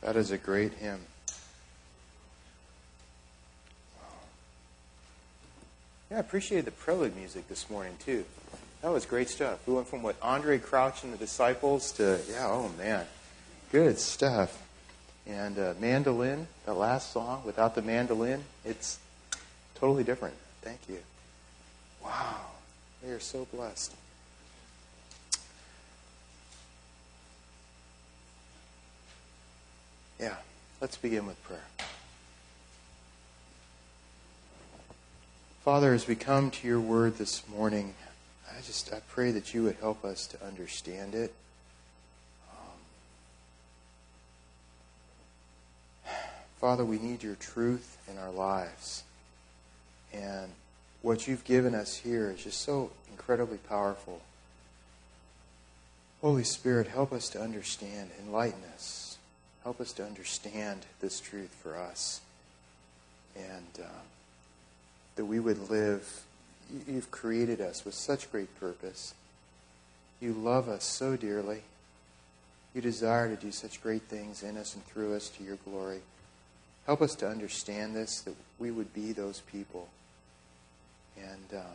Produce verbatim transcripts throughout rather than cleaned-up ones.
That is a great hymn. Yeah, I appreciated the prelude music this morning, too. That was great stuff. We went from, what, Andre Crouch and the Disciples to, yeah, oh, man. Good stuff. And uh, mandolin, the last song, without the mandolin, it's totally different. Thank you. Wow. We are so blessed. Yeah, let's begin with prayer. Father, as we come to your word this morning, I just I pray that you would help us to understand it. Um, Father, we need your truth in our lives. And what you've given us here is just so incredibly powerful. Holy Spirit, help us to understand, enlighten us. Help us to understand this truth for us. And uh, that we would live. You've created us with such great purpose. You love us so dearly. You desire to do such great things in us and through us to your glory. Help us to understand this, that we would be those people. And um,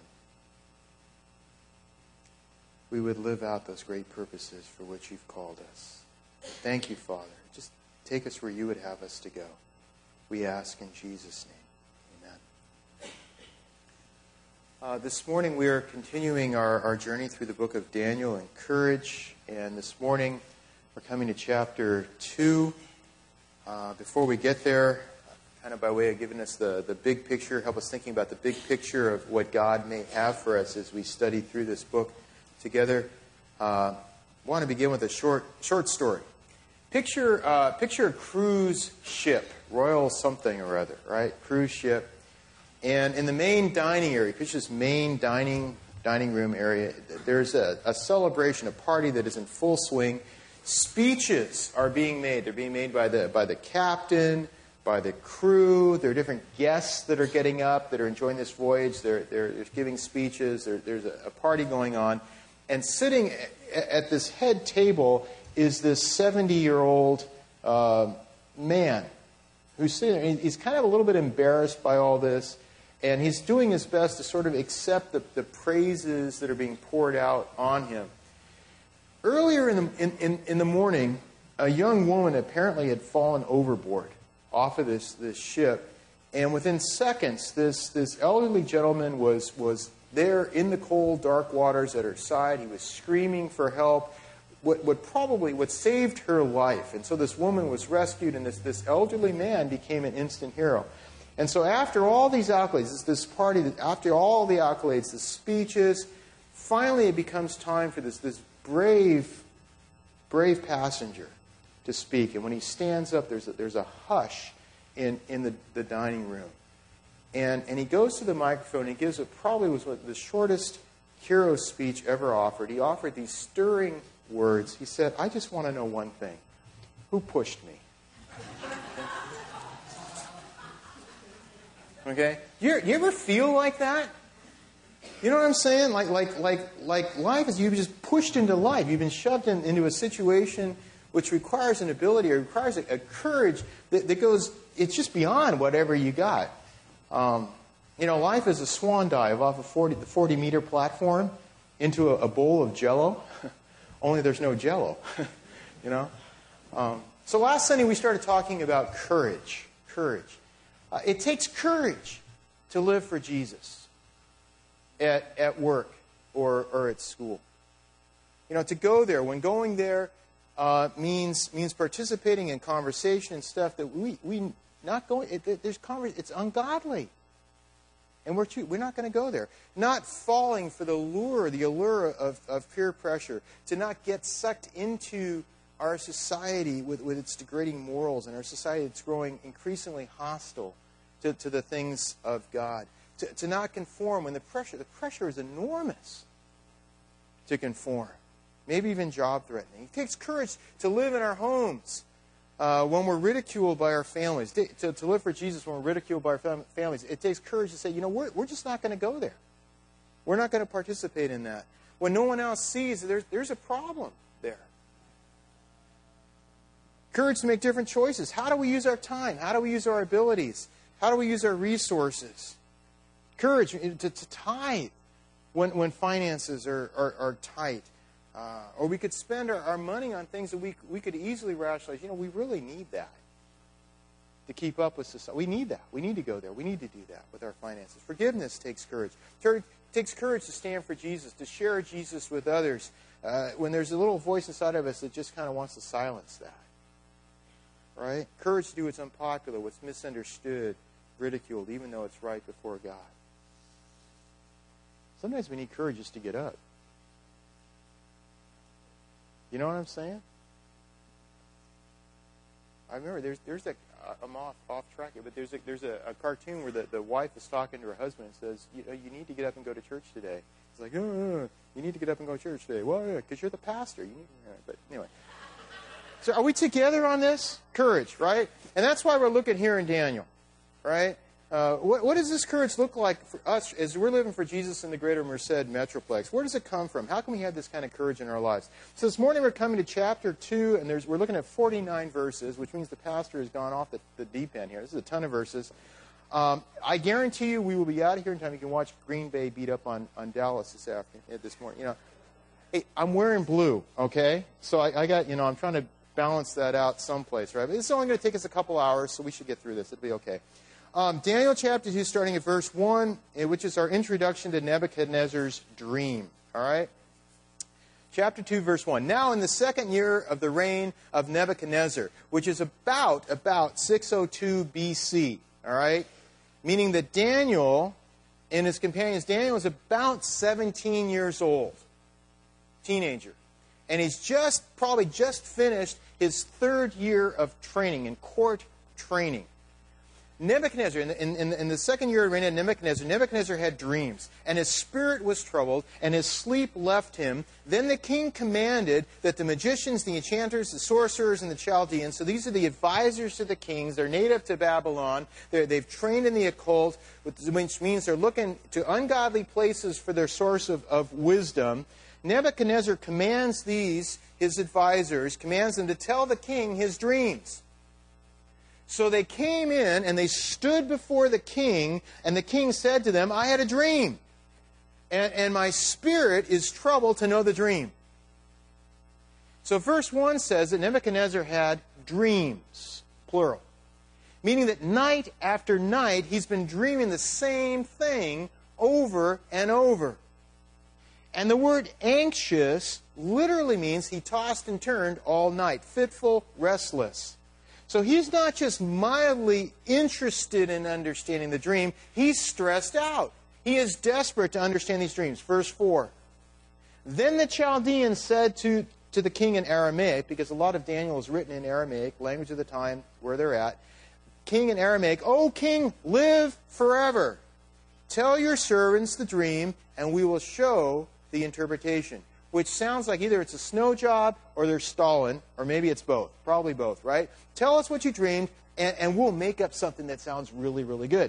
we would live out those great purposes for which you've called us. Thank you, Father. Just take us where you would have us to go. We ask in Jesus' name. Amen. Uh, this morning we are continuing our, our journey through the book of Daniel and courage. And this morning we're coming to chapter two. Uh, before we get there, kind of by way of giving us the, the big picture, help us thinking about the big picture of what God may have for us as we study through this book together. Uh, I want to begin with a short short story. Picture uh, picture a cruise ship, Royal something or other, right? Cruise ship. And in the main dining area, picture this main dining dining room area, there's a, a celebration, a party that is in full swing. Speeches are being made. They're being made by the by the captain, by the crew. There are different guests that are getting up, that are enjoying this voyage. They're, they're, they're giving speeches. There, there's a, a party going on. And sitting at this head table is this seventy-year-old uh, man who's sitting there. He's kind of a little bit embarrassed by all this, and he's doing his best to sort of accept the, the praises that are being poured out on him. Earlier in the, in, in, in the morning, a young woman apparently had fallen overboard off of this, this ship, and within seconds, this, this elderly gentleman was, was there in the cold, dark waters at her side. He was screaming for help. What, what probably what saved her life. And so this woman was rescued, and this, this elderly man became an instant hero. And so after all these accolades, this, this party, after all the accolades, the speeches, finally it becomes time for this, this brave, brave passenger to speak. And when he stands up, there's a, there's a hush in, in the, the dining room. And, and he goes to the microphone and he gives what probably was what the shortest hero speech ever offered. He offered these stirring words. He said, I just want to know one thing. Who pushed me? Okay? You, you ever feel like that? You know what I'm saying? Like like like like life is, you've just pushed into life. You've been shoved in, into a situation which requires an ability or requires a, a courage that, that goes, it's just beyond whatever you got. Um, you know, life is a swan dive off a forty, the forty meter platform into a, a bowl of Jell-O. Only there's no Jell-O. You know? Um, so last Sunday we started talking about courage. Courage. Uh, it takes courage to live for Jesus at, at work or, or at school. You know, to go there, when going there uh, means means participating in conversation and stuff that we we not going. It, there's conver- It's ungodly, and we're too, we're not going to go there. Not falling for the lure, the allure of, of peer pressure, to not get sucked into our society with, with its degrading morals, and our society that's growing increasingly hostile to, to the things of God. To, to not conform when the pressure, the pressure is enormous to conform. Maybe even job-threatening. It takes courage to live in our homes uh, when we're ridiculed by our families. To, to live for Jesus when we're ridiculed by our fam- families. It takes courage to say, you know, we're, we're just not going to go there. We're not going to participate in that. When no one else sees, there's, there's a problem there. Courage to make different choices. How do we use our time? How do we use our abilities? How do we use our resources? Courage to, to tithe when, when finances are, are, are tight. Uh, or we could spend our, our money on things that we, we could easily rationalize. You know, we really need that to keep up with society. We need that. We need to go there. We need to do that with our finances. Forgiveness takes courage. It takes courage to stand for Jesus, to share Jesus with others uh, when there's a little voice inside of us that just kind of wants to silence that. Right? Courage to do what's unpopular, what's misunderstood, ridiculed, even though it's right before God. Sometimes we need courage just to get up. You know what I'm saying? I remember there's there's a I'm off off track here, but there's a, there's a, a cartoon where the, the wife is talking to her husband and says, you know, you need to get up and go to church today. He's like, oh, no, no, you need to get up and go to church today. Well, yeah, because you're the pastor. You need, yeah. But anyway. So are we together on this? Courage, right? And that's why we're looking here in Daniel, right? Uh, what, what does this courage look like for us as we're living for Jesus in the greater Merced Metroplex? Where does it come from? How can we have this kind of courage in our lives? So this morning we're coming to chapter two, and there's, we're looking at forty-nine verses, which means the pastor has gone off the, the deep end here. This is a ton of verses. Um, I guarantee you we will be out of here in time. You can watch Green Bay beat up on, on Dallas this afternoon, this morning. You know, hey, I'm wearing blue, okay? So I, I got, you know, I'm trying to balance that out someplace, right? But it's only going to take us a couple hours, so we should get through this. It'll be okay. Um, Daniel chapter two, starting at verse one, which is our introduction to Nebuchadnezzar's dream. All right? Chapter two, verse one. Now in the second year of the reign of Nebuchadnezzar, which is about, about six oh two B C, all right? Meaning that Daniel and his companions, Daniel is about seventeen years old, teenager. And he's just, probably just finished his third year of training, in court training. Nebuchadnezzar, in the, in, in the second year of reign of Nebuchadnezzar, Nebuchadnezzar had dreams, and his spirit was troubled, and his sleep left him. Then the king commanded that the magicians, the enchanters, the sorcerers, and the Chaldeans, so these are the advisors to the kings, they're native to Babylon, they're, they've trained in the occult, which means they're looking to ungodly places for their source of, of wisdom. Nebuchadnezzar commands these, his advisors, commands them to tell the king his dreams. So they came in and they stood before the king, and the king said to them, I had a dream, and, and my spirit is troubled to know the dream. So verse one says that Nebuchadnezzar had dreams, plural, meaning that night after night he's been dreaming the same thing over and over. And the word anxious literally means he tossed and turned all night, fitful, restless. So he's not just mildly interested in understanding the dream, he's stressed out. He is desperate to understand these dreams. Verse four. Then the Chaldeans said to, to the king in Aramaic, because a lot of Daniel is written in Aramaic, language of the time where they're at, king in Aramaic, O king, live forever. Tell your servants the dream, and we will show the interpretation. Which sounds like either it's a snow job or they're stalling, or maybe it's both. Probably both, right? Tell us what you dreamed, and, and we'll make up something that sounds really, really good.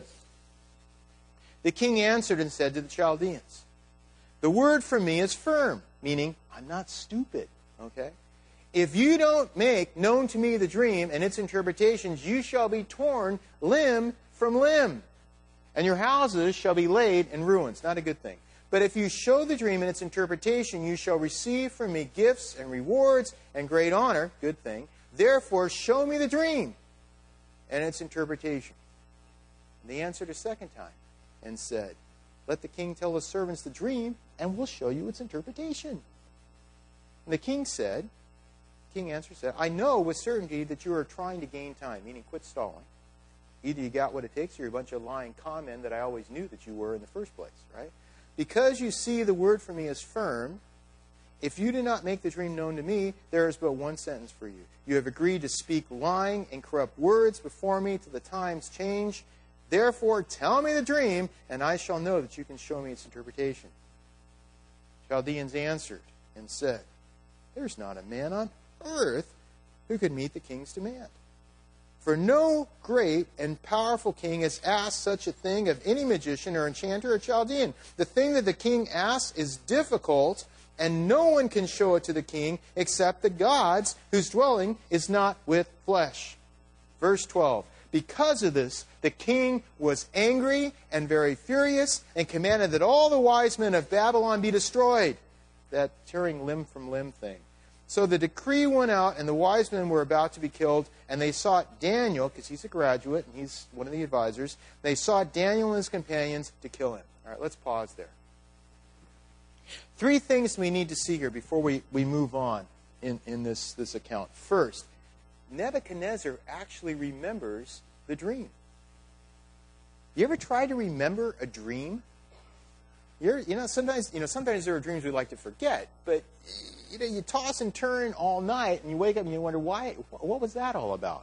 The king answered and said to the Chaldeans, the word from me is firm, meaning I'm not stupid, okay? If you don't make known to me the dream and its interpretations, you shall be torn limb from limb, and your houses shall be laid in ruins. Not a good thing. But if you show the dream and its interpretation, you shall receive from me gifts and rewards and great honor. Good thing. Therefore, show me the dream and its interpretation. And they answered a second time and said, let the king tell his servants the dream, and we'll show you its interpretation. And the king said, king answered, said, I know with certainty that you are trying to gain time, meaning quit stalling. Either you got what it takes, or you're a bunch of lying con men that I always knew that you were in the first place, right? Because you see the word for me is firm, if you do not make the dream known to me, there is but one sentence for you. You have agreed to speak lying and corrupt words before me till the times change. Therefore, tell me the dream, and I shall know that you can show me its interpretation. Chaldeans answered and said, there's not a man on earth who could meet the king's demand. For no great and powerful king has asked such a thing of any magician or enchanter or Chaldean. The thing that the king asks is difficult, and no one can show it to the king except the gods, whose dwelling is not with flesh. Verse twelve. Because of this, the king was angry and very furious, and commanded that all the wise men of Babylon be destroyed. That tearing limb from limb thing. So the decree went out, and the wise men were about to be killed, and they sought Daniel, because he's a graduate, and he's one of the advisors. They sought Daniel and his companions to kill him. All right, let's pause there. Three things we need to see here before we, we move on in, in this, this account. First, Nebuchadnezzar actually remembers the dream. You ever try to remember a dream? You're, you know, sometimes you know sometimes there are dreams we like to forget, but you know, you toss and turn all night, and you wake up and you wonder why. What was that all about?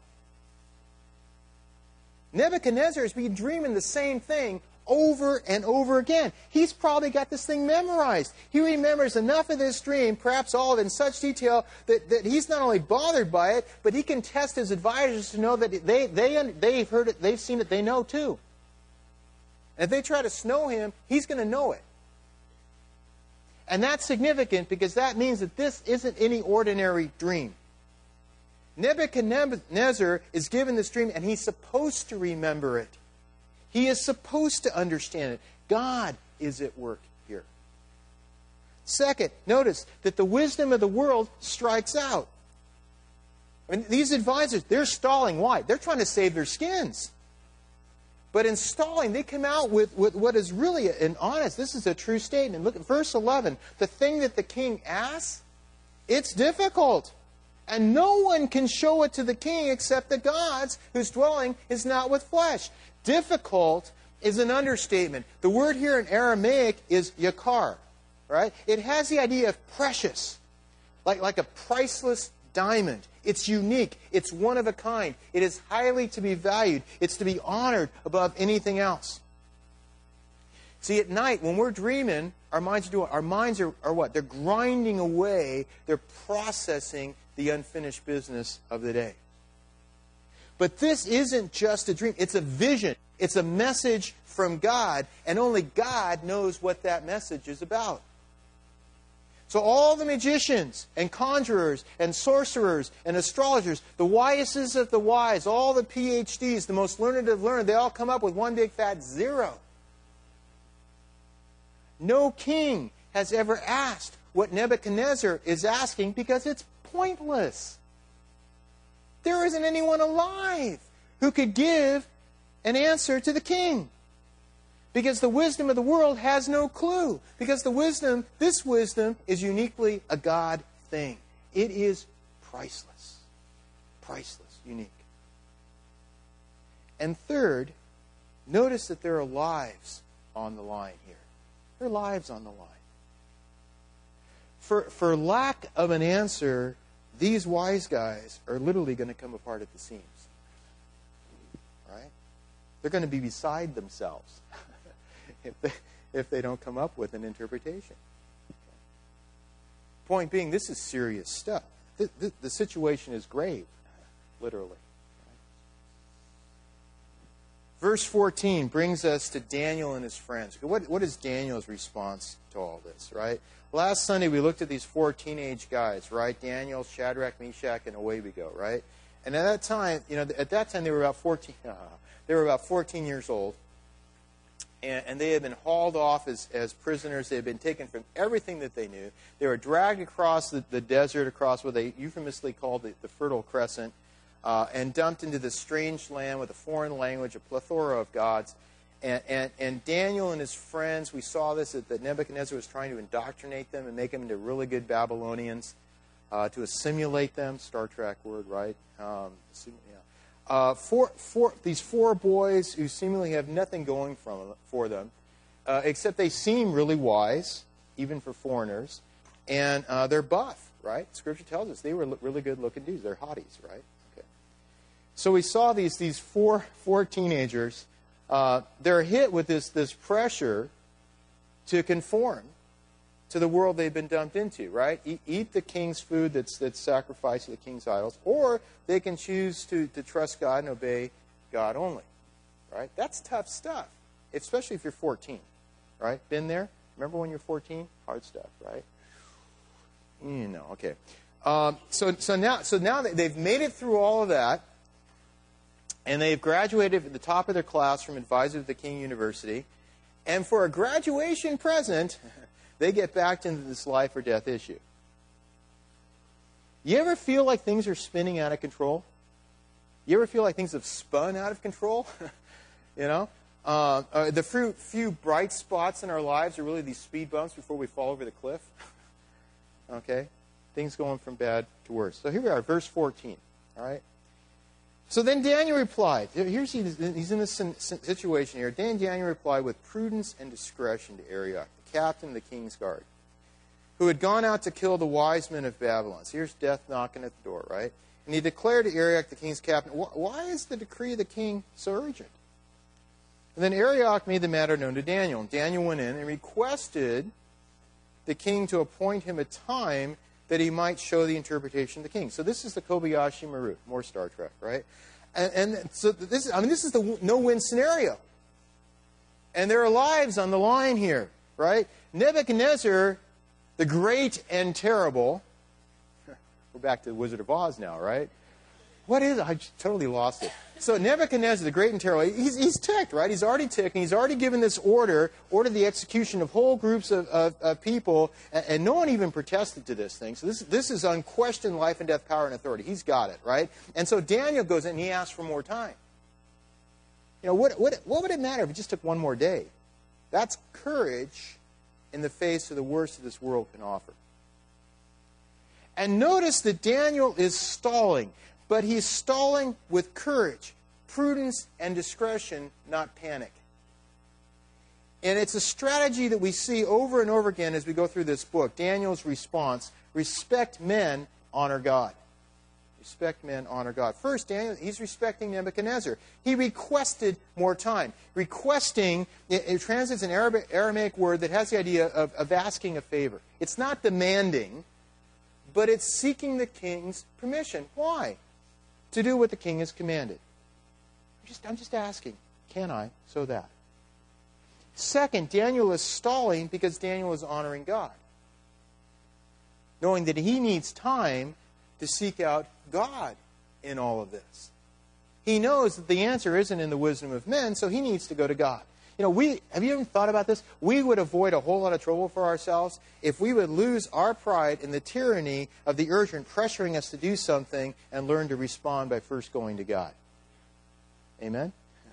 Nebuchadnezzar has been dreaming the same thing over and over again. He's probably got this thing memorized. He remembers enough of this dream, perhaps all of it in such detail, that, that he's not only bothered by it, but he can test his advisors to know that they, they, they've heard it, they've seen it, they know too. And if they try to snow him, he's going to know it. And that's significant because that means that this isn't any ordinary dream. Nebuchadnezzar is given this dream, and he's supposed to remember it. He is supposed to understand it. God is at work here. Second, notice that the wisdom of the world strikes out. I mean, these advisors, they're stalling. Why? They're trying to save their skins. But in stalling, they come out with, with what is really an honest, this is a true statement. Look at verse eleven. The thing that the king asks, it's difficult. And no one can show it to the king except the gods, whose dwelling is not with flesh. Difficult is an understatement. The word here in Aramaic is yakar, right? It has the idea of precious, like, like a priceless diamond. It's unique. It's one of a kind. It is highly to be valued. It's to be honored above anything else. See, at night, when we're dreaming, our minds are doing, our minds are, are what? They're grinding away. They're processing the unfinished business of the day. But this isn't just a dream. It's a vision. It's a message from God, and only God knows what that message is about. So all the magicians and conjurers and sorcerers and astrologers, the wisest of the wise, all the P H Ds, the most learned of learned, they all come up with one big fat zero. No king has ever asked what Nebuchadnezzar is asking because it's pointless. There isn't anyone alive who could give an answer to the king. Because the wisdom of the world has no clue. Because the wisdom, this wisdom, is uniquely a God thing. It is priceless. Priceless, unique. And third, notice that there are lives on the line here. There are lives on the line. For, for lack of an answer, these wise guys are literally going to come apart at the seams. Right? They're going to be beside themselves if they, if they don't come up with an interpretation. Okay. Point being, this is serious stuff. The, the, the situation is grave, literally. Right? Verse fourteen brings us to Daniel and his friends. What, what is Daniel's response to all this, right? Last Sunday we looked at these four teenage guys, right? Daniel, Shadrach, Meshach, and away we go, right? And at that time, you know, at that time they were about fourteen. Uh, they were about fourteen years old, and, and they had been hauled off as, as prisoners. They had been taken from everything that they knew. They were dragged across the, the desert, across what they euphemistically called the, the Fertile Crescent, uh, and dumped into this strange land with a foreign language, a plethora of gods. And, and, and Daniel and his friends, we saw this, that, that Nebuchadnezzar was trying to indoctrinate them and make them into really good Babylonians, uh, to assimilate them, Star Trek word, right? Um, yeah. uh, four, four, these four boys who seemingly have nothing going from, for them, uh, except they seem really wise, even for foreigners, and uh, they're buff, right? Scripture tells us they were really good-looking dudes. They're hotties, right? Okay. So we saw these, these four, four teenagers. Uh, they're hit with this, this pressure to conform to the world they've been dumped into, right? Eat, eat the king's food that's, that's sacrificed to the king's idols, or they can choose to, to trust God and obey God only, right? That's tough stuff, especially if you're fourteen, right? Been there? Remember when you're fourteen? Hard stuff, right? You know, okay. Um, so, so now, so now they've made it through all of that, and they've graduated at the top of their class from advisor to the King University. And for a graduation present, they get back into this life or death issue. You ever feel like things are spinning out of control? You ever feel like things have spun out of control? you know? Uh, uh, the few, few bright spots in our lives are really these speed bumps before we fall over the cliff. Okay? Things going from bad to worse. So here we are, verse fourteen. All right? So then Daniel replied. Here's he's in this situation here. Then Daniel replied with prudence and discretion to Arioch, the captain of the king's guard, who had gone out to kill the wise men of Babylon. So here's death knocking at the door, right? And he declared to Arioch, the king's captain, why is the decree of the king so urgent? And then Arioch made the matter known to Daniel. And Daniel went in and requested the king to appoint him a time that he might show the interpretation of the king. So this is the Kobayashi Maru, more Star Trek, right? And, and so this, I mean, this is the no-win scenario. And there are lives on the line here, right? Nebuchadnezzar, the great and terrible. We're back to the Wizard of Oz now, right? What is it? I just totally lost it. So Nebuchadnezzar, the great and terrible, he's, he's ticked, right? He's already ticked, and he's already given this order, ordered the execution of whole groups of, of, of people, and, and no one even protested to this thing. So this, this is unquestioned life and death, power and authority. He's got it, right? And so Daniel goes in and he asks for more time. You know, what, what, what would it matter if it just took one more day? That's courage in the face of the worst that this world can offer. And notice that Daniel is stalling, but he's stalling with courage, prudence, and discretion, not panic. And it's a strategy that we see over and over again as we go through this book. Daniel's response, respect men, honor God. Respect men, honor God. First, Daniel, he's respecting Nebuchadnezzar. He requested more time. Requesting, it, it translates an Arabic, Aramaic word that has the idea of, of asking a favor. It's not demanding, but it's seeking the king's permission. Why? To do what the king has commanded. I'm just, I'm just asking, can I, so that? Second, Daniel is stalling because Daniel is honoring God, knowing that he needs time to seek out God in all of this. He knows that the answer isn't in the wisdom of men, so he needs to go to God. You know, we have you ever thought about this? We would avoid a whole lot of trouble for ourselves if we would lose our pride in the tyranny of the urgent pressuring us to do something and learn to respond by first going to God. Amen?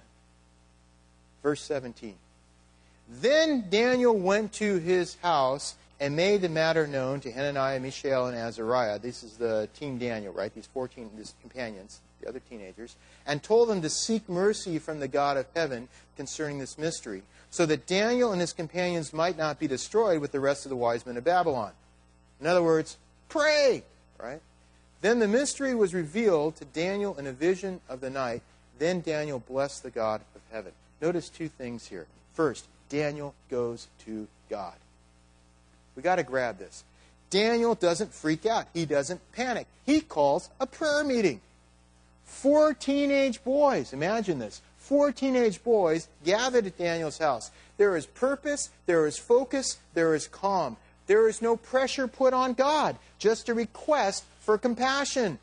Verse seventeen. Then Daniel went to his house and made the matter known to Hananiah, Mishael, and Azariah. This is the team Daniel, right? These fourteen these companions, the other teenagers, and told them to seek mercy from the God of heaven concerning this mystery, so that Daniel and his companions might not be destroyed with the rest of the wise men of Babylon. In other words, pray, right? Then the mystery was revealed to Daniel in a vision of the night. Then Daniel blessed the God of heaven. Notice two things here. First, Daniel goes to God. We've got to grab this. Daniel doesn't freak out. He doesn't panic. He calls a prayer meeting. Four teenage boys, imagine this. Four teenage boys gathered at Daniel's house. There is purpose, there is focus, there is calm. There is no pressure put on God, just a request for compassion.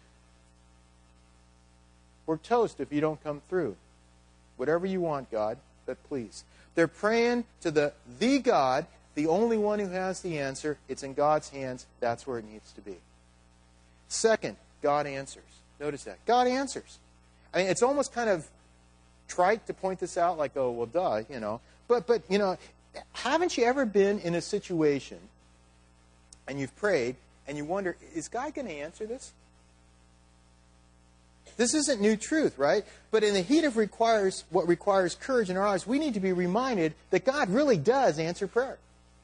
We're toast if you don't come through. Whatever you want, God, but please. They're praying to the, the God, the only one who has the answer. It's in God's hands. That's where it needs to be. Second, God answers. Notice that. God answers. I mean, it's almost kind of trite to point this out like, oh, well, duh, you know. But, but you know, haven't you ever been in a situation and you've prayed and you wonder, is God going to answer this? This isn't new truth, right? But in the heat of requires what requires courage in our lives, we need to be reminded that God really does answer prayer.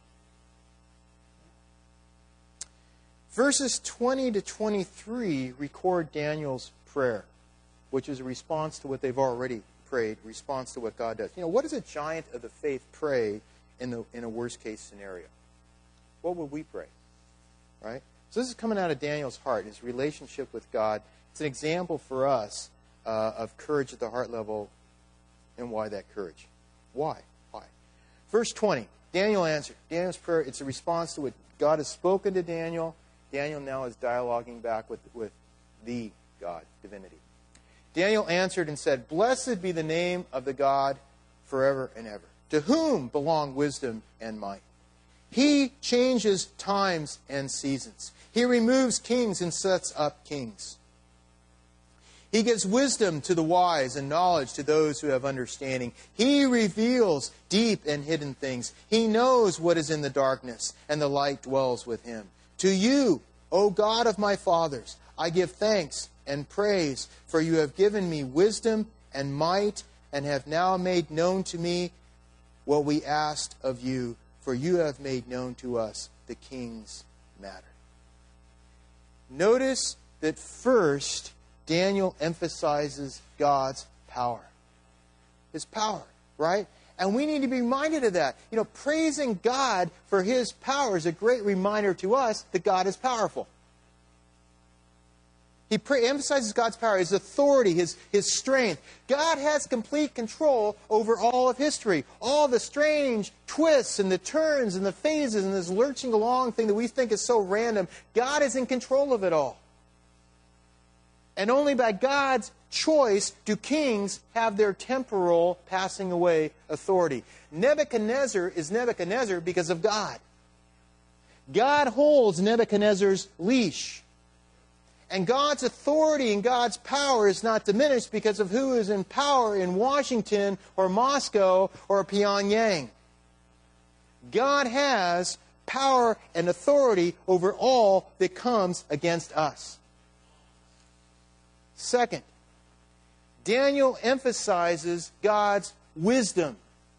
Verses twenty to twenty-three record Daniel's prayer, which is a response to what they've already prayed, response to what God does. You know, what does a giant of the faith pray in the in a worst-case scenario? What would we pray? Right? So this is coming out of Daniel's heart, his relationship with God. It's an example for us uh, of courage at the heart level and why that courage. Why? Why? Verse twenty, Daniel answered. Daniel's prayer, it's a response to what God has spoken to Daniel. Daniel now is dialoguing back with, with the God, divinity. Daniel answered and said, "Blessed be the name of the God forever and ever, to whom belong wisdom and might. He changes times and seasons. He removes kings and sets up kings. He gives wisdom to the wise and knowledge to those who have understanding. He reveals deep and hidden things. He knows what is in the darkness, and the light dwells with him. To you, O God of my fathers, I give thanks and praise, for you have given me wisdom and might, and have now made known to me what we asked of you, for you have made known to us the king's matter." Notice that first, Daniel emphasizes God's power. His power, right? And we need to be reminded of that. You know, praising God for His power is a great reminder to us that God is powerful. He pre- emphasizes God's power, His authority, His, His strength. God has complete control over all of history. All the strange twists and the turns and the phases and this lurching along thing that we think is so random, God is in control of it all. And only by God's choice do kings have their temporal passing away authority. Nebuchadnezzar is Nebuchadnezzar because of God. God holds Nebuchadnezzar's leash. And God's authority and God's power is not diminished because of who is in power in Washington or Moscow or Pyongyang. God has power and authority over all that comes against us. Second, Daniel emphasizes God's wisdom.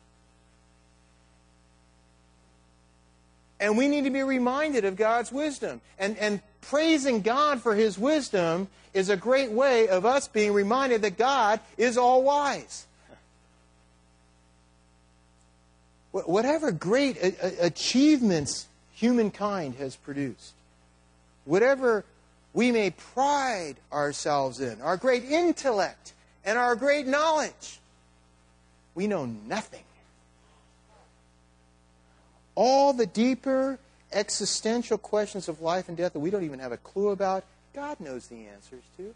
And we need to be reminded of God's wisdom. And, and praising God for His wisdom is a great way of us being reminded that God is all-wise. Whatever great achievements humankind has produced, whatever we may pride ourselves in, our great intellect and our great knowledge, we know nothing. All the deeper existential questions of life and death that we don't even have a clue about, God knows the answers to.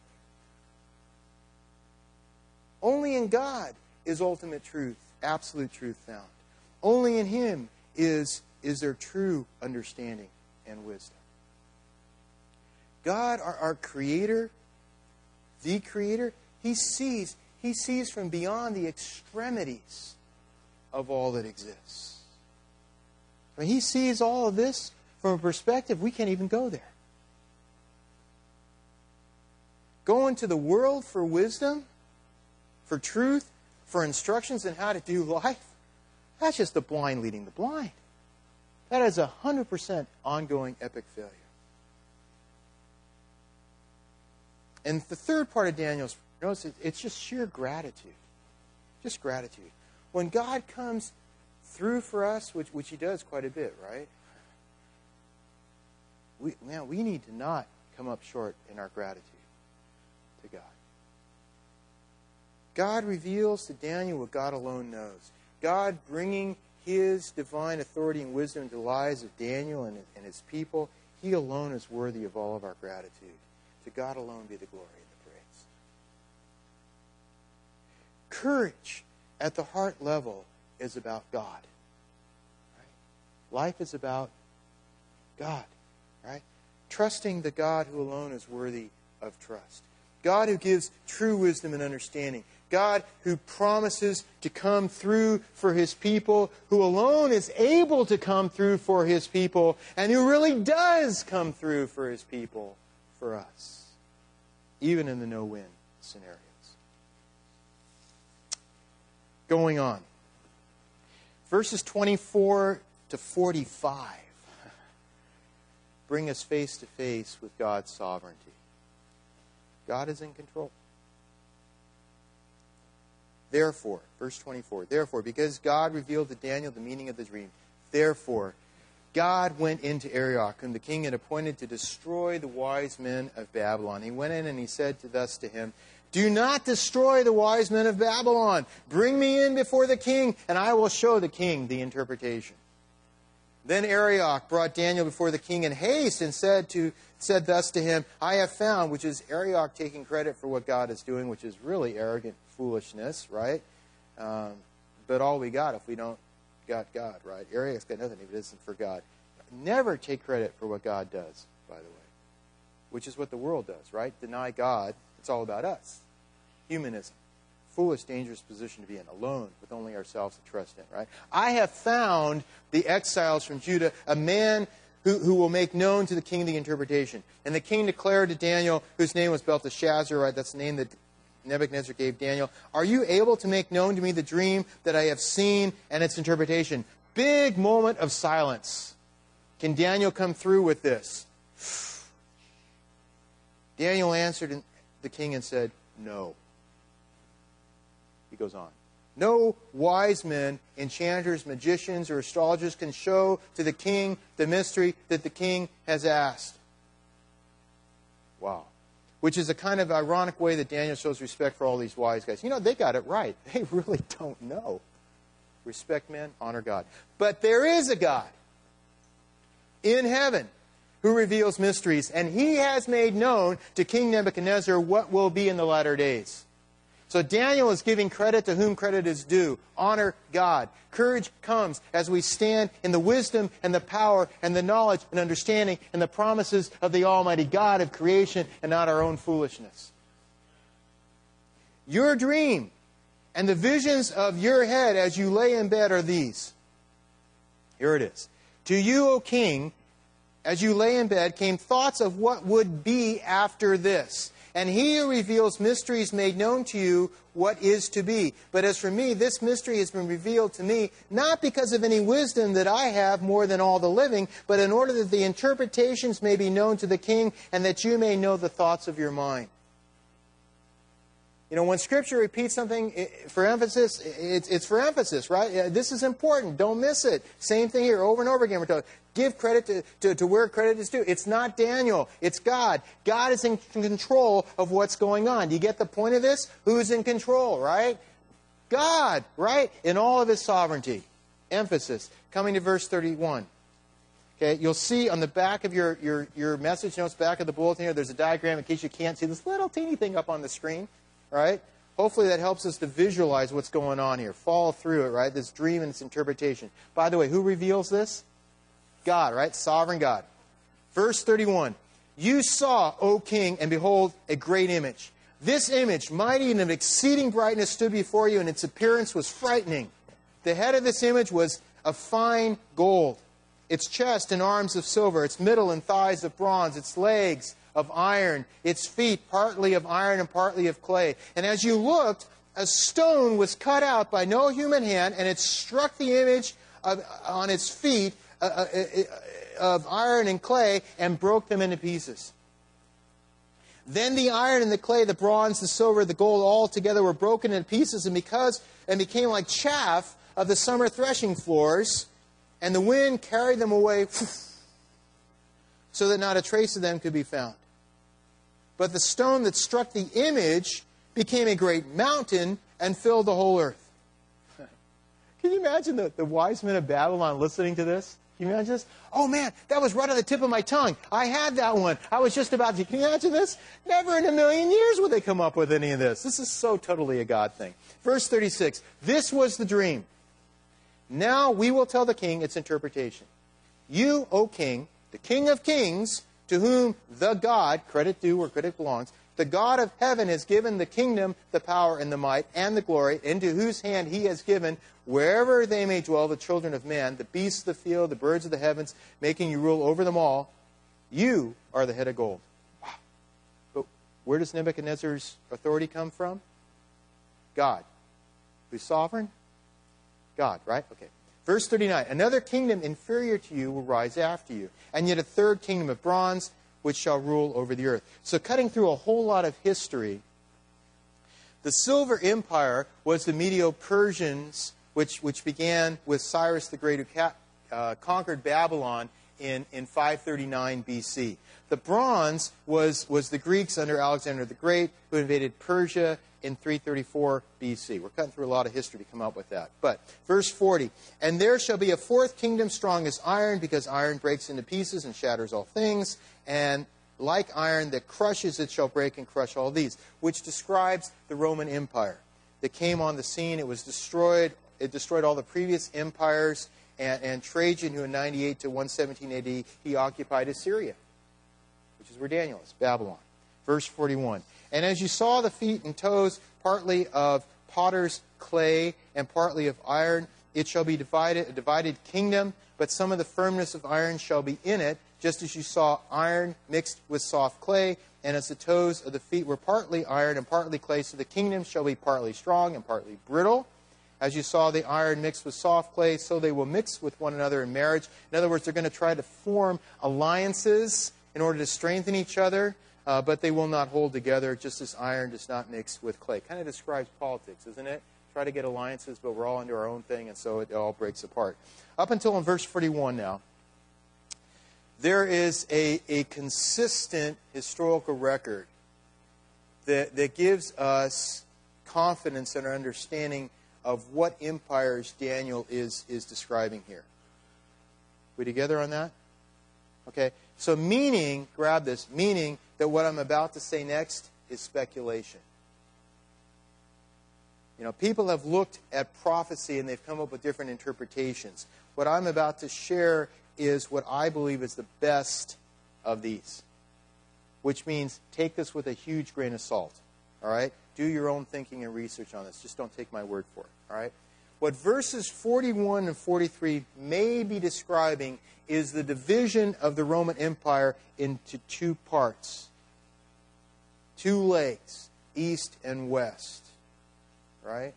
Only in God is ultimate truth, absolute truth found. Only in Him is, is there true understanding and wisdom. God, our, our Creator, the Creator, He sees, He sees from beyond the extremities of all that exists. I mean, He sees all of this from a perspective we can't even go there. Going to the world for wisdom, for truth, for instructions on how to do life, that's just the blind leading the blind. That is a one hundred percent ongoing epic failure. And the third part of Daniel's, notice it's just sheer gratitude. Just gratitude. When God comes through for us, which, which He does quite a bit, right? We, man, we need to not come up short in our gratitude to God. God reveals to Daniel what God alone knows. God bringing His divine authority and wisdom into the lives of Daniel and, and his people, He alone is worthy of all of our gratitude. To God alone be the glory and the praise. Courage at the heart level is about God. Right? Life is about God. Right? Trusting the God who alone is worthy of trust. God who gives true wisdom and understanding. God who promises to come through for His people, who alone is able to come through for His people, and who really does come through for His people, for us, even in the no-win scenarios. Going on. Verses twenty-four to forty-five bring us face to face with God's sovereignty. God is in control. Therefore, verse twenty-four, therefore, because God revealed to Daniel the meaning of the dream, therefore, God went into Arioch, whom the king had appointed to destroy the wise men of Babylon. He went in and he said to thus to him, do not destroy the wise men of Babylon. Bring me in before the king, and I will show the king the interpretation. Then Arioch brought Daniel before the king in haste and said to said thus to him, I have found, which is Arioch taking credit for what God is doing, which is really arrogant foolishness, right? Um, but all we got if we don't got God, right? Arioch's got nothing if it isn't for God. Never take credit for what God does, by the way, which is what the world does, right? Deny God. It's all about us. Humanism. Foolish, dangerous position to be in, alone, with only ourselves to trust in, right? I have found the exiles from Judah, a man who, who will make known to the king the interpretation. And the king declared to Daniel, whose name was Belteshazzar, right? That's the name that Nebuchadnezzar gave Daniel. Are you able to make known to me the dream that I have seen and its interpretation? Big moment of silence. Can Daniel come through with this? Daniel answered the king and said, no. He goes on. No wise men, enchanters, magicians, or astrologers can show to the king the mystery that the king has asked. Wow. Which is a kind of ironic way that Daniel shows respect for all these wise guys. You know, they got it right. They really don't know. Respect men, honor God. But there is a God in heaven who reveals mysteries, and he has made known to King Nebuchadnezzar what will be in the latter days. So Daniel is giving credit to whom credit is due. Honor God. Courage comes as we stand in the wisdom and the power and the knowledge and understanding and the promises of the Almighty God of creation and not our own foolishness. Your dream and the visions of your head as you lay in bed are these. Here it is. To you, O king, as you lay in bed, came thoughts of what would be after this. And he who reveals mysteries made known to you what is to be. But as for me, this mystery has been revealed to me, not because of any wisdom that I have more than all the living, but in order that the interpretations may be known to the king, and that you may know the thoughts of your mind. You know, when Scripture repeats something for emphasis, it's, it's for emphasis, right? This is important. Don't miss it. Same thing here over and over again. We're told, give credit to, to, to where credit is due. It's not Daniel. It's God. God is in control of what's going on. Do you get the point of this? Who's in control, right? God, right? In all of His sovereignty. Emphasis. Coming to verse thirty-one. Okay, you'll see on the back of your, your, your message notes, back of the bulletin here, there's a diagram in case you can't see this little teeny thing up on the screen. Right? Hopefully that helps us to visualize what's going on here. Follow through it, right? This dream and its interpretation. By the way, who reveals this? God, right? Sovereign God. Verse thirty-one. You saw, O king, and behold, a great image. This image, mighty and of exceeding brightness, stood before you, and its appearance was frightening. The head of this image was of fine gold. Its chest and arms of silver. Its middle and thighs of bronze. Its legs of iron, its feet partly of iron and partly of clay. And as you looked, a stone was cut out by no human hand, and it struck the image of, on its feet uh, uh, of iron and clay and broke them into pieces. Then the iron and the clay, the bronze, the silver, the gold, all together were broken into pieces and because and became like chaff of the summer threshing floors, and the wind carried them away so that not a trace of them could be found. But the stone that struck the image became a great mountain and filled the whole earth. Can you imagine the, the wise men of Babylon listening to this? Can you imagine this? Oh man, that was right on the tip of my tongue. I had that one. I was just about to. Can you imagine this? Never in a million years would they come up with any of this. This is so totally a God thing. Verse thirty-six. This was the dream. Now we will tell the king its interpretation. You, O king, the King of kings, to whom the God, credit due where credit belongs, the God of heaven has given the kingdom, the power, and the might, and the glory, into whose hand He has given, wherever they may dwell, the children of man, the beasts of the field, the birds of the heavens, making you rule over them all. You are the head of gold. Wow. But where does Nebuchadnezzar's authority come from? God. Who's sovereign? God, right? Okay. Verse thirty-nine, another kingdom inferior to you will rise after you, and yet a third kingdom of bronze, which shall rule over the earth. So cutting through a whole lot of history, the Silver Empire was the Medo-Persians, which, which began with Cyrus the Great, who ca- uh, conquered Babylon in, in five thirty-nine B C. The bronze was, was the Greeks under Alexander the Great, who invaded Persia in three thirty-four B C. We're cutting through a lot of history to come up with that. But, verse forty, and there shall be a fourth kingdom strong as iron, because iron breaks into pieces and shatters all things, and like iron that crushes it shall break and crush all these, which describes the Roman Empire that came on the scene. It was destroyed. It destroyed all the previous empires, and, and Trajan, who in ninety-eight to one seventeen A D, he occupied Assyria, which is where Daniel is, Babylon. Verse forty-one, and as you saw the feet and toes, partly of potter's clay and partly of iron, it shall be divided, a divided kingdom, but some of the firmness of iron shall be in it, just as you saw iron mixed with soft clay, and as the toes of the feet were partly iron and partly clay, so the kingdom shall be partly strong and partly brittle. As you saw the iron mixed with soft clay, so they will mix with one another in marriage. In other words, they're going to try to form alliances in order to strengthen each other, uh, but they will not hold together, just as iron does not mix with clay. Kind of describes politics, isn't it? Try to get alliances, but we're all into our own thing, and so it all breaks apart. Up until in verse forty-one now, there is a, a consistent historical record that, that gives us confidence in our understanding of what empires Daniel is, is describing here. We together on that? Okay. So meaning, grab this, meaning that what I'm about to say next is speculation. You know, people have looked at prophecy and they've come up with different interpretations. What I'm about to share is what I believe is the best of these, which means take this with a huge grain of salt. All right? Do your own thinking and research on this. Just don't take my word for it. All right? What verses forty-one and forty-three may be describing is the division of the Roman Empire into two parts. Two legs, east and west. Right?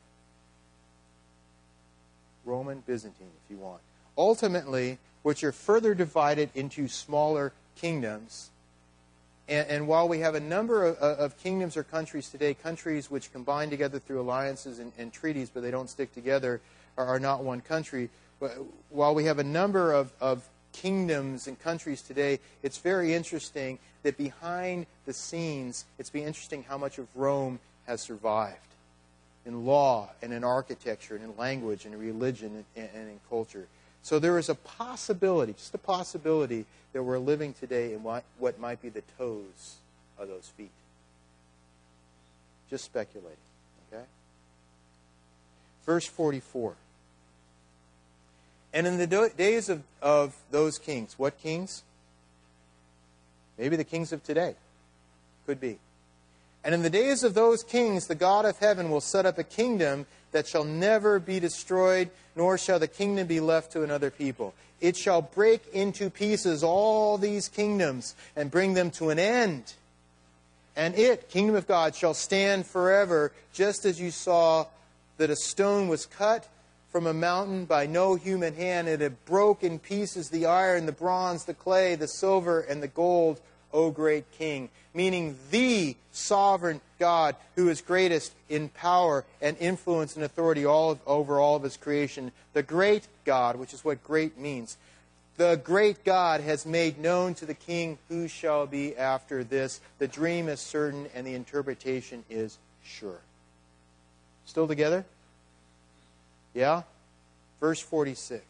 Roman, Byzantine, if you want. Ultimately, which are further divided into smaller kingdoms. And, and while we have a number of, of kingdoms or countries today, countries which combine together through alliances and, and treaties, but they don't stick together, are, are not one country. But while we have a number of, of kingdoms and countries today, it's very interesting that behind the scenes, it's been interesting how much of Rome has survived in law and in architecture and in language and in religion and, and in culture. So there is a possibility, just a possibility, that we're living today in what, what might be the toes of those feet. Just speculating, okay? Verse forty-four. And in the do- days of, of those kings, what kings? Maybe the kings of today. Could be. And in the days of those kings, the God of heaven will set up a kingdom that shall never be destroyed, nor shall the kingdom be left to another people. It shall break into pieces all these kingdoms and bring them to an end. And it, kingdom of God, shall stand forever, just as you saw that a stone was cut from a mountain by no human hand, and it broke in pieces the iron, the bronze, the clay, the silver, and the gold, O great King. Meaning the sovereign God who is greatest in power and influence and authority all of, over all of His creation. The great God, which is what great means. The great God has made known to the king who shall be after this. The dream is certain and the interpretation is sure. Still together? Yeah? Verse forty-six.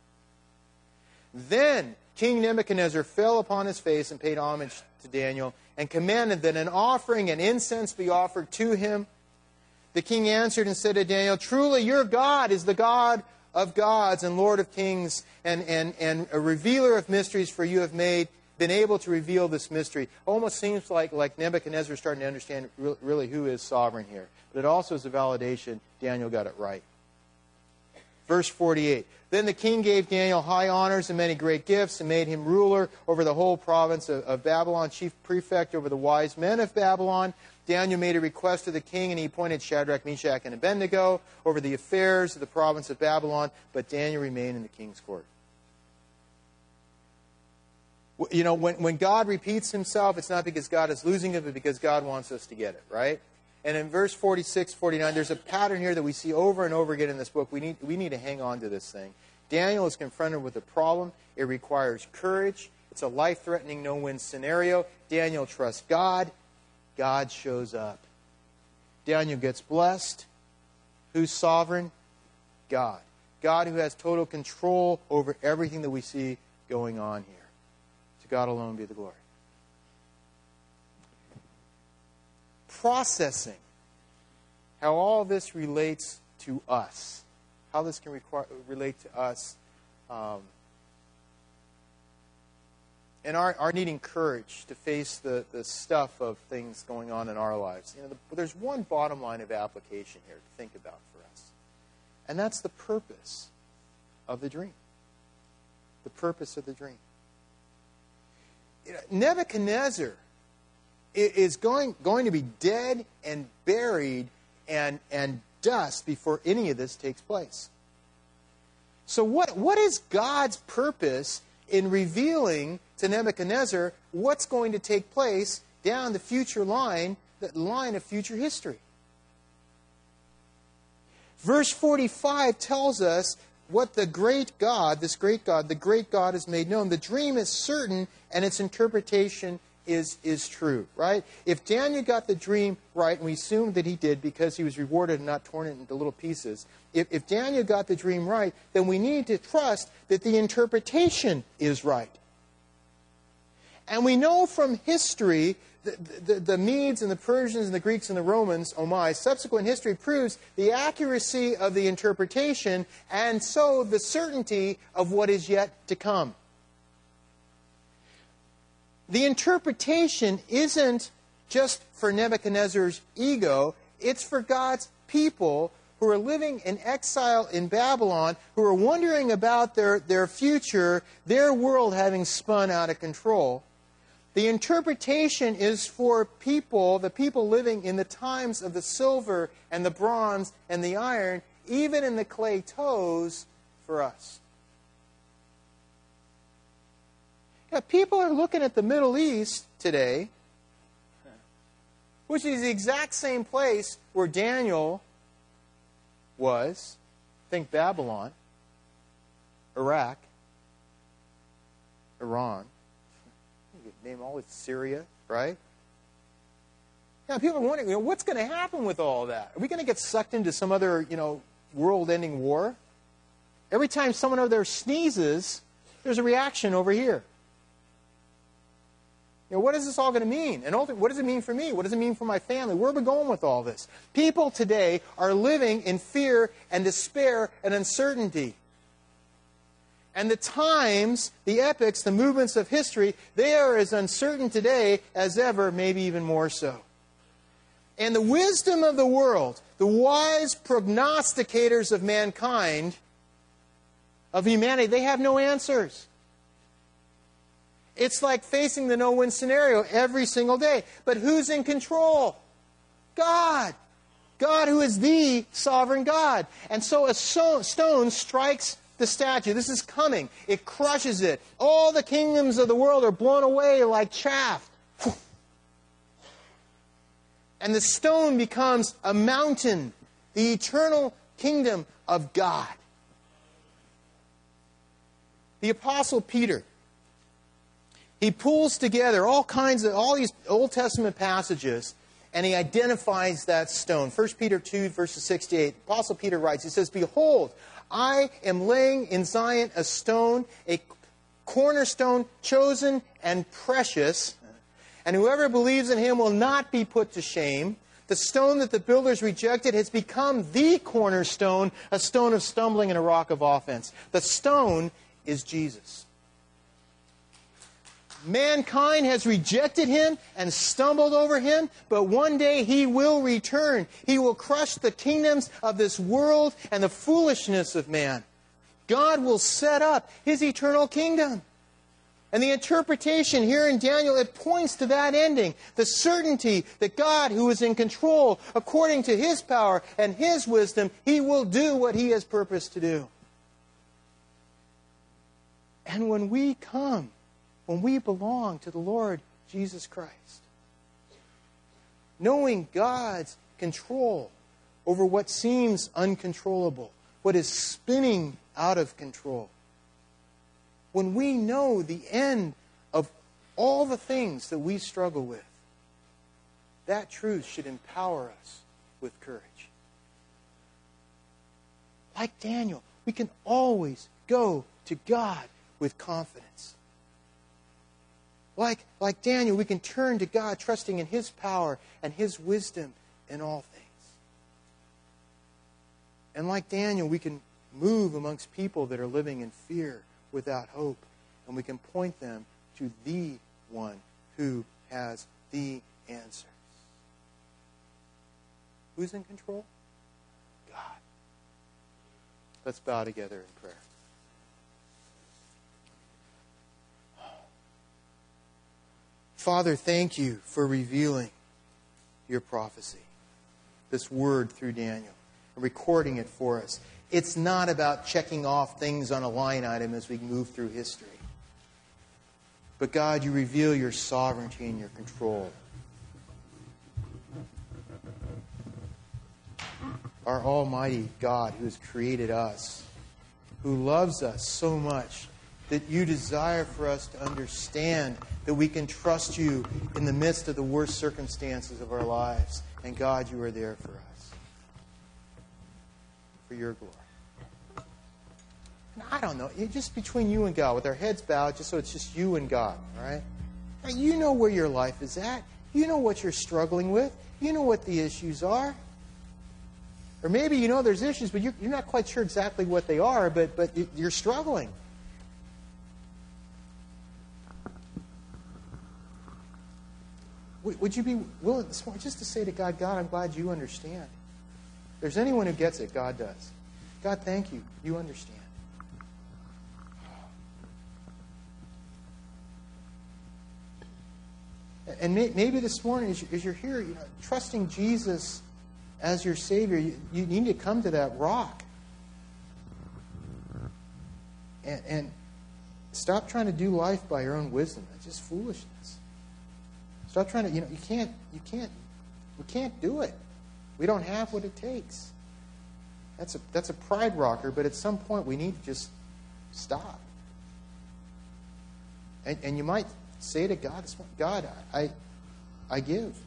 Then King Nebuchadnezzar fell upon his face and paid homage to Daniel and commanded that an offering and incense be offered to him. The king answered and said to Daniel, truly your God is the God of gods and Lord of kings and, and, and a revealer of mysteries, for you have made been able to reveal this mystery. Almost seems like, like Nebuchadnezzar is starting to understand really who is sovereign here. But it also is a validation Daniel got it right. Verse forty-eight. Then the king gave Daniel high honors and many great gifts and made him ruler over the whole province of, of Babylon, chief prefect over the wise men of Babylon. Daniel made a request to the king, and he appointed Shadrach, Meshach, and Abednego over the affairs of the province of Babylon, but Daniel remained in the king's court. You know, when, when God repeats himself, it's not because God is losing it, but because God wants us to get it, right? And in verse forty-six, forty-nine, there's a pattern here that we see over and over again in this book. We need, we need to hang on to this thing. Daniel is confronted with a problem. It requires courage. It's a life-threatening no-win scenario. Daniel trusts God. God shows up. Daniel gets blessed. Who's sovereign? God. God who has total control over everything that we see going on here. To God alone be the glory. Processing how all this relates to us. How this can require, relate to us. Um, and our, our needing courage to face the, the stuff of things going on in our lives. You know, the, there's one bottom line of application here to think about for us. And that's the purpose of the dream. The purpose of the dream. You know, Nebuchadnezzar is going, going to be dead and buried and, and dust before any of this takes place. So what, what is God's purpose in revealing to Nebuchadnezzar what's going to take place down the future line, the line of future history? Verse forty-five tells us what the great God, this great God, the great God has made known. The dream is certain and its interpretation is, is true, right? If Daniel got the dream right, and we assume that he did because he was rewarded and not torn into little pieces, if, if Daniel got the dream right, then we need to trust that the interpretation is right. And we know from history, the, the, the Medes and the Persians and the Greeks and the Romans, oh my, subsequent history proves the accuracy of the interpretation and so the certainty of what is yet to come. The interpretation isn't just for Nebuchadnezzar's ego, it's for God's people who are living in exile in Babylon, who are wondering about their, their future, their world having spun out of control. The interpretation is for people, the people living in the times of the silver and the bronze and the iron, even in the clay toes for us. Yeah, people are looking at the Middle East today, which is the exact same place where Daniel was. Think Babylon, Iraq, Iran. You could name all of Syria, right? Now, people are wondering, you know, what's going to happen with all that? Are we going to get sucked into some other, you know, world-ending war? Every time someone over there sneezes, there's a reaction over here. You know, what is this all going to mean? And ultimately, what does it mean for me? What does it mean for my family? Where are we going with all this? People today are living in fear and despair and uncertainty. And the times, the epochs, the movements of history, they are as uncertain today as ever, maybe even more so. And the wisdom of the world, the wise prognosticators of mankind, of humanity, they have no answers. It's like facing the no-win scenario every single day. But who's in control? God. God who is the sovereign God. And so a stone strikes the statue. This is coming. It crushes it. All the kingdoms of the world are blown away like chaff. And the stone becomes a mountain, the eternal kingdom of God. The Apostle Peter, he pulls together all kinds of, all these Old Testament passages, and he identifies that stone. First Peter two, verses six to eight. Apostle Peter writes, he says, "Behold, I am laying in Zion a stone, a cornerstone, chosen and precious, and whoever believes in him will not be put to shame. The stone that the builders rejected has become the cornerstone, a stone of stumbling and a rock of offense." The stone is Jesus. Mankind has rejected him and stumbled over him, but one day he will return. He will crush the kingdoms of this world and the foolishness of man. God will set up his eternal kingdom. And the interpretation here in Daniel, it points to that ending. The certainty that God, who is in control, according to his power and his wisdom, he will do what he has purposed to do. And when we come, when we belong to the Lord Jesus Christ, knowing God's control over what seems uncontrollable, what is spinning out of control. When we know the end of all the things that we struggle with, that truth should empower us with courage. Like Daniel, we can always go to God with confidence. Like, like Daniel, we can turn to God trusting in His power and His wisdom in all things. And like Daniel, we can move amongst people that are living in fear without hope, and we can point them to the one who has the answers. Who's in control? God. Let's bow together in prayer. Father, thank you for revealing your prophecy, this word through Daniel, and recording it for us. It's not about checking off things on a line item as we move through history. But God, you reveal your sovereignty and your control. Our almighty God who has created us, who loves us so much that you desire for us to understand that we can trust you in the midst of the worst circumstances of our lives. And God, you are there for us. For your glory. And I don't know, it's just between you and God, with our heads bowed, just so it's just you and God, all right? Now, you know where your life is at. You know what you're struggling with. You know what the issues are. Or maybe you know there's issues, but you're, you're not quite sure exactly what they are, but, but you're struggling. Would you be willing this morning just to say to God, God, I'm glad you understand. If there's anyone who gets it, God does. God, thank you. You understand. And maybe this morning, as you're here, you know, trusting Jesus as your Savior, you, you need to come to that rock. And, and stop trying to do life by your own wisdom. That's just foolishness. Stop trying to, you know, you can't, you can't, we can't do it. We don't have what it takes. That's a, that's a pride rocker, but at some point we need to just stop. And, and you might say to God, God, I, I give.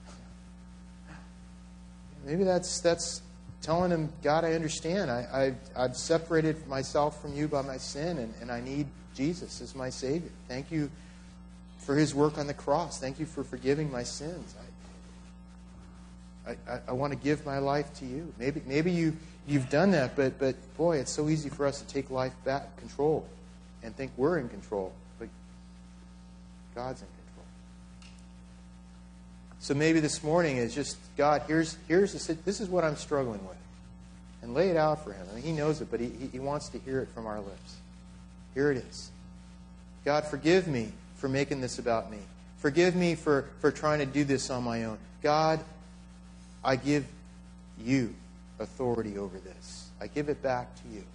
Maybe that's that's telling him, God, I understand. I, I've, I've separated myself from you by my sin, and, and I need Jesus as my Savior. Thank you for His work on the cross. Thank you for forgiving my sins. I, I, I want to give my life to you. Maybe maybe you, you've done that, but, but boy, it's so easy for us to take life back, control, and think we're in control. But God's in control. So maybe this morning is just, God, here's here's the, this is what I'm struggling with. And lay it out for Him. I mean, He knows it, but he, he wants to hear it from our lips. Here it is. God, forgive me for making this about me. Forgive me for, for trying to do this on my own. God, I give you authority over this. I give it back to you.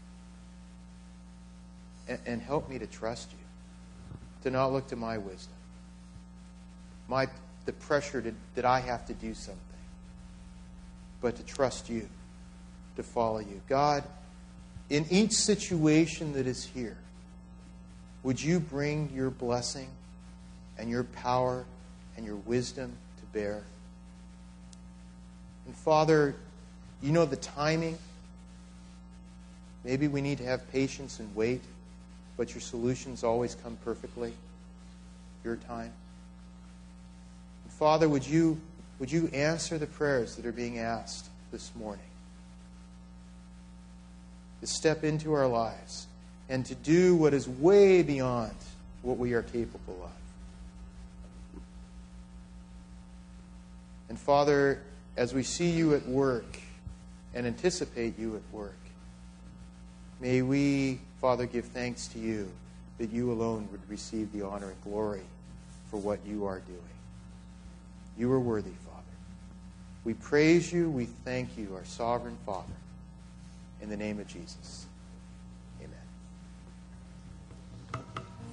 And, and help me to trust you. To not look to my wisdom. My the pressure to, that I have to do something. But to trust you. To follow you. God, in each situation that is here, would you bring your blessing and your power and your wisdom to bear? And Father, you know the timing. Maybe we need to have patience and wait, but your solutions always come perfectly. Your time. And Father, would you, would you answer the prayers that are being asked this morning? To step into our lives and to do what is way beyond what we are capable of. And Father, as we see you at work and anticipate you at work, may we, Father, give thanks to you that you alone would receive the honor and glory for what you are doing. You are worthy, Father. We praise you, we thank you, our sovereign Father, in the name of Jesus.